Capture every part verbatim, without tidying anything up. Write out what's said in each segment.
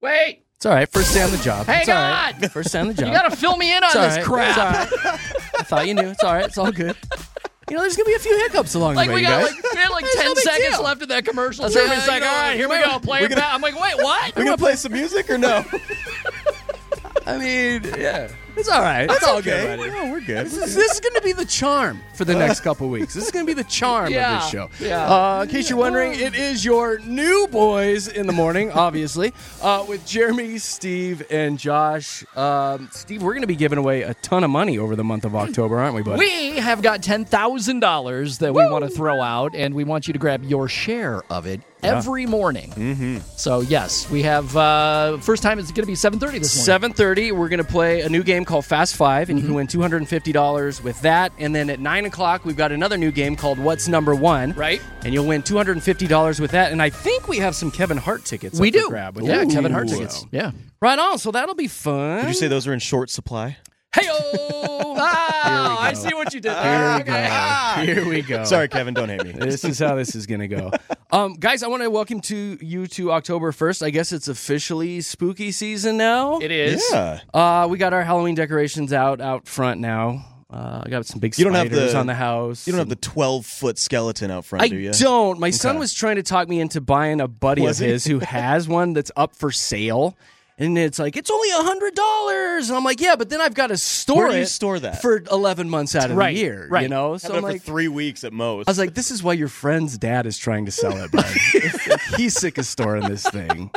Wait. It's all right. First day on the job. Hang it's all right. on. First day on the job. You got to fill me in on It's all this right. crap. It's all right. I thought you knew. It's all right. It's all good. You know, there's going to be a few hiccups along Like the way, we you got guys. like, we had like It's no ten big seconds deal. left of that commercial. That's Jeremy's right. like, all right, here we go. Play it back. I'm like, wait, what? We're going to play some music or no? I mean, yeah. It's all right. It's all okay. good, buddy. No, we're good. This is, this is going to be the charm for the next couple weeks. This is going to be the charm Yeah, of this show. yeah. Uh, in case you're wondering, it is your new boys in the morning, obviously, uh, with Jeremy, Steve, and Josh. Um, Steve, we're going to be giving away a ton of money over the month of October, aren't we, buddy? We have got ten thousand dollars that we want to throw out, and we want you to grab your share of it every morning. Mm-hmm. So, yes, we have, uh, first time it's going to be seven thirty this morning. seven thirty, we're going to play a new game called Fast Five, and you can win two hundred fifty dollars with that. And then at nine o'clock, we've got another new game called What's Number One. Right. And you'll win two hundred fifty dollars with that. And I think we have some Kevin Hart tickets We up for do. grab with Yeah, that. Kevin Hart Ooh. tickets. Yeah. Right on, so that'll be fun. Did you say those are in short supply? Hey-oh! Oh, I see what you did there. Here we go. Here we go. Sorry, Kevin, don't hate me. This is how this is going to go. Um, guys, I want to welcome to you to October first. I guess it's officially spooky season now. It is. Yeah. Uh, we got our Halloween decorations out out front now. Uh, I got some big You don't have spiders the- on the house. You don't have the twelve-foot skeleton out front, I do you? don't. My son Okay. was trying to talk me into buying a buddy Was of he? his who has one that's up for sale. And it's like, it's only one hundred dollars. And I'm like, yeah, but then I've got to store Where do you it say that? for eleven months out of Right, the year. right. You know? So Have it I'm up like, for three weeks at most. I was like, this is why your friend's dad is trying to sell it, bud. He's sick of storing this thing.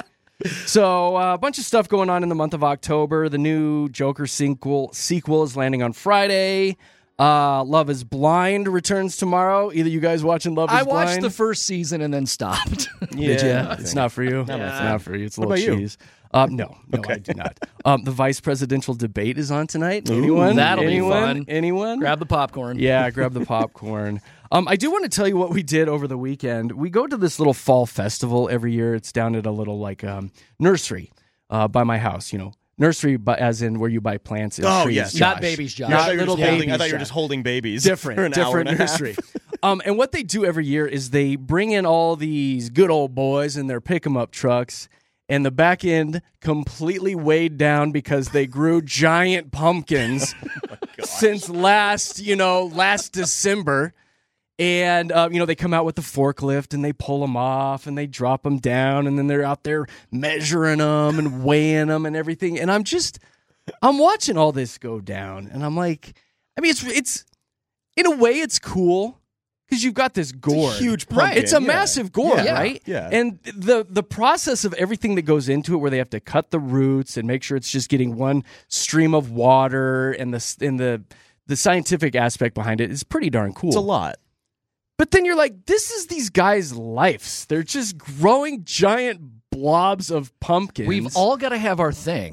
So uh, a bunch of stuff going on in the month of October. The new Joker sequel sequel is landing on Friday. Uh, Love is Blind returns tomorrow. Either you guys watching Love is I Blind? watched the first season and then stopped. Yeah, Did ya? it's not for you. Not my It's thing. not for you. It's a What little about you? cheese. Um, no, no, I do not. Um, the vice presidential debate is on tonight. Anyone? That'll be Anyone? fun. Anyone? Grab the popcorn. Yeah, grab the popcorn. Um, I do want to tell you what we did over the weekend. We go to this little fall festival every year. It's down at a little like um, nursery uh, by my house. You know, nursery, but as in where you buy plants and Oh, trees. yes. Not Josh. babies, Josh. I thought Not you were little just holding- babies. I thought you were Josh. just holding babies. for Different, an hour different and a half. nursery. um, and what they do every year is they bring in all these good old boys in their pick 'em up trucks, and the back end completely weighed down because they grew giant pumpkins since last, you know, last December. And, uh, you know, they come out with the forklift and they pull them off and they drop them down. And then they're out there measuring them and weighing them and everything. And I'm just, I'm watching all this go down. And I'm like, I mean, it's, it's in a way, it's cool because you've got this gourd. huge Right. pumpkin, It's a yeah. massive gourd, Yeah, right? yeah. And the, the process of everything that goes into it, where they have to cut the roots and make sure it's just getting one stream of water and the, and the, the scientific aspect behind it is pretty darn cool. It's a lot. But then you're like, this is these guys' lives. They're just growing giant blobs of pumpkins. We've all got to have our thing.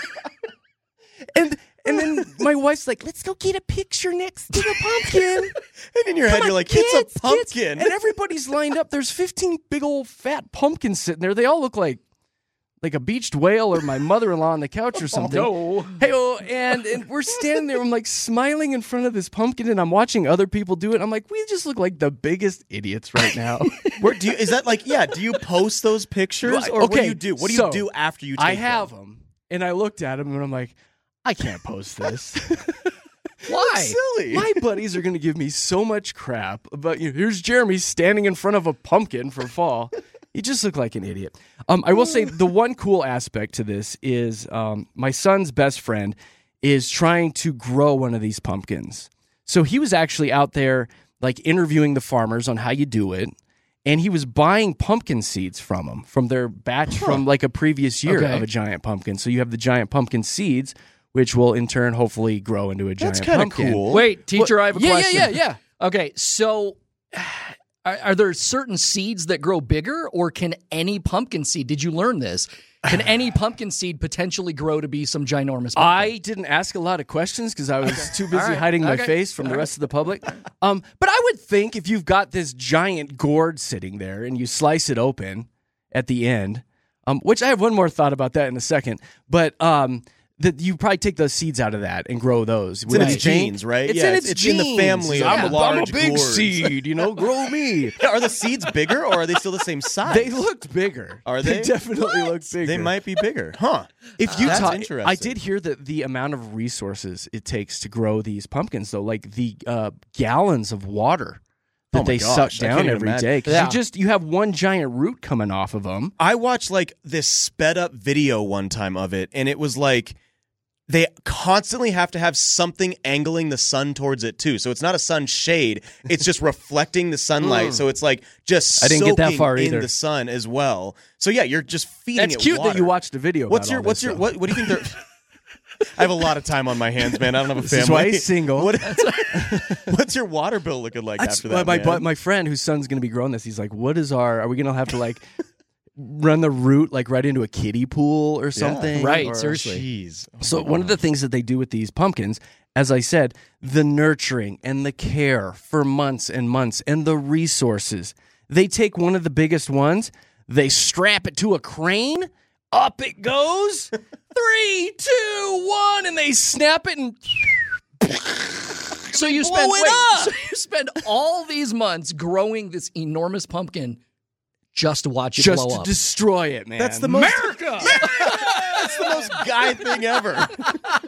and and then my wife's like, let's go get a picture next to the pumpkin. And in your head, Come you're on, like, kids, it's a kids. pumpkin. And everybody's lined up. There's fifteen big old fat pumpkins sitting there. They all look like like a beached whale or my mother-in-law on the couch or something. no. Hey, oh, and, and we're standing there. I'm like smiling in front of this pumpkin, and I'm watching other people do it. I'm like, we just look like the biggest idiots right now. Where do you, is that like, yeah, do you post those pictures? Right, Or what do okay, you do? What do you so, do after you take I have them? them, and I looked at them, and I'm like, I can't post this. Why? Silly. My buddies are going to give me so much crap about you. Here's Jeremy standing in front of a pumpkin for fall. You just look like an idiot. Um, I will say the one cool aspect to this is um, my son's best friend is trying to grow one of these pumpkins. So he was actually out there like interviewing the farmers on how you do it. And he was buying pumpkin seeds from them, from their batch from like a previous year Okay. of a giant pumpkin. So you have the giant pumpkin seeds, which will in turn hopefully grow into a giant That's kind of pumpkin. cool. Wait, teacher, I have a yeah, question. Yeah, yeah, yeah. Okay, so are, are there certain seeds that grow bigger, or can any pumpkin seed, did you learn this? Can any pumpkin seed potentially grow to be some ginormous pumpkin? I didn't ask a lot of questions because I was too busy All right. hiding my Okay. face from the rest of the public. Um, but I would think if you've got this giant gourd sitting there and you slice it open at the end, um, which I have one more thought about that in a second, but um, that you probably take the seeds out of that and grow those. It's in its genes, right? It's yeah, in it's, its it's in the genes. family I'm, of a- large I'm a big gourds. seed, you know, grow me. Yeah, are the seeds bigger or are they still the same size? They looked bigger. Are they? definitely look bigger. They might be bigger, huh? If you That's ta- interesting. I did hear that the amount of resources it takes to grow these pumpkins, though, like the uh, gallons of water that Oh my they gosh, suck I down can't even every imagine. day. 'Cause Yeah. you just you have one giant root coming off of them. I watched like this sped up video one time of it, and it was like they constantly have to have something angling the sun towards it too. So it's not a sun shade; it's just reflecting the sunlight. So it's like just I didn't get that soaking far in either. the sun as well. So yeah, you're just feeding That's it cute water. that you watched a video. What's about your all What's this your stuff. what? What do you think they're? I have a lot of time on my hands, man. I don't have a This family. is why he's single. What, what's your water bill looking like That's after that? my, man? my my friend whose son's going to be growing this. He's like, "What is our? Are we going to have to like run the root like right into a kiddie pool or something?" Right, Or- seriously. Jeez. So one of the things that they do with these pumpkins, as I said, the nurturing and the care for months and months and the resources. They take one of the biggest ones, they strap it to a crane, up it goes. Three, two, one, and they snap it and So you Blow spend it wait, up. so you spend all these months growing this enormous pumpkin just to watch it just blow to up. destroy it, man. That's the most America. That's the most guy thing ever.